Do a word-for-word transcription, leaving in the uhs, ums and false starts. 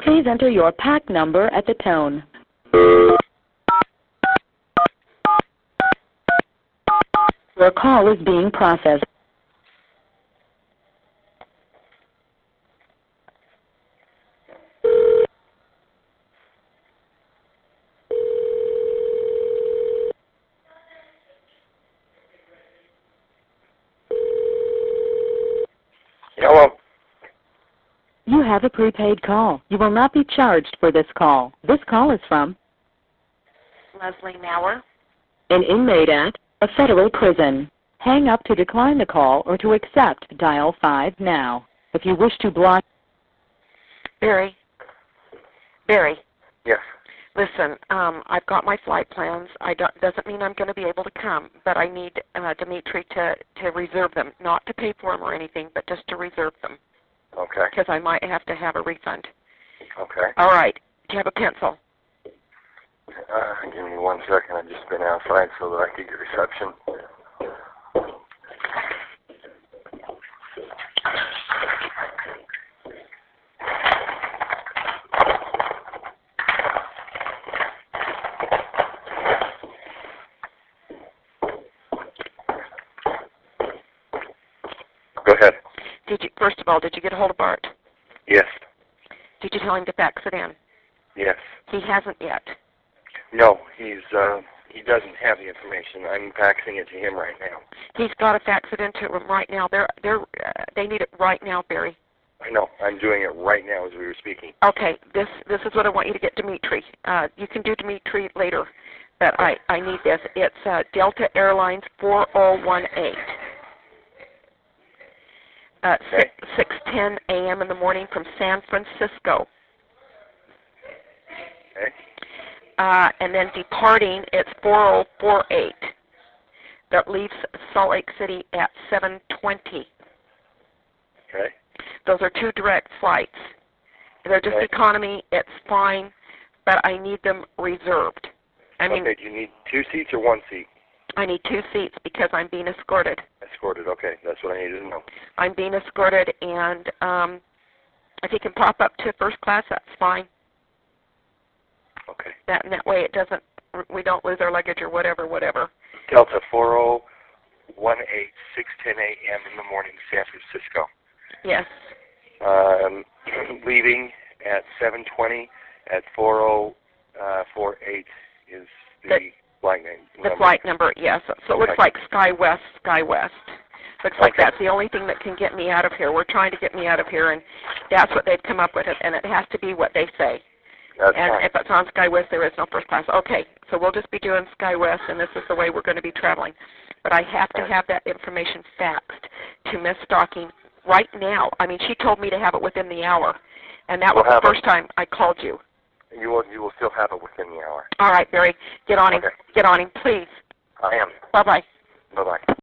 Please enter your pack number at the tone. Your call is being processed. Hello. You have a prepaid call. You will not be charged for this call. This call is from Leslie Maurer. an inmate at a federal prison. Hang up to decline the call or to accept. Dial five now. If you wish to block... Barry. Barry. Yes. Listen, um, I've got my flight plans. I don't, doesn't mean I'm going to be able to come, but I need uh, Dimitri to, to reserve them, not to pay for them or anything, but just to reserve them. Okay. Because I might have to have a refund. Okay. All right. Do you have a pencil? Uh, give me one second. I've just been outside so that I could get reception. Go ahead. Did you? First of all, did you get a hold of Bart? Yes. Did you tell him to fax it in? Yes. He hasn't yet. No, he's uh, he doesn't have the information. I'm faxing it to him right now. He's got to fax it into him right now. They're they're uh, they need it right now, Barry. I know. I'm doing it right now as we were speaking. Okay. This this is what I want you to get, Dimitri. Uh, you can do Dimitri later, but I I need this. It's uh, Delta Airlines four oh one eight. Uh, Okay. six ten a m in the morning from San Francisco. Okay. Uh, and then departing, it's four oh four eight. That leaves Salt Lake City at seven twenty. Okay. Those are two direct flights. They're just Okay. economy. It's fine, but I need them reserved. I mean, Okay. Do you need two seats or one seat? I need two seats because I'm being escorted. Escorted. Okay. That's what I needed to know. I'm being escorted, and um, if you can pop up to first class, that's fine. Okay. That and that way it doesn't. We don't lose our luggage or whatever, whatever. Delta four oh one eight, six ten a m in the morning, San Francisco. Yes. Um, leaving at seven twenty at four oh four eight is the, The- flight name. The number. flight number, yes. So it looks Okay. like SkyWest, SkyWest. Looks like Okay. that's the only thing that can get me out of here. We're trying to get me out of here, and that's what they've come up with, and it has to be what they say. That's And fine. if it's on SkyWest, there is no first class. Okay, so we'll just be doing SkyWest, and this is the way we're going to be traveling. But I have to have that information faxed to Miss Stocking right now. I mean, she told me to have it within the hour, and that We'll was the have it. first time I called you. You will, you will still have it within the hour. All right, Barry, get on him. Okay. Get on him, please. I am. Bye-bye. Bye-bye.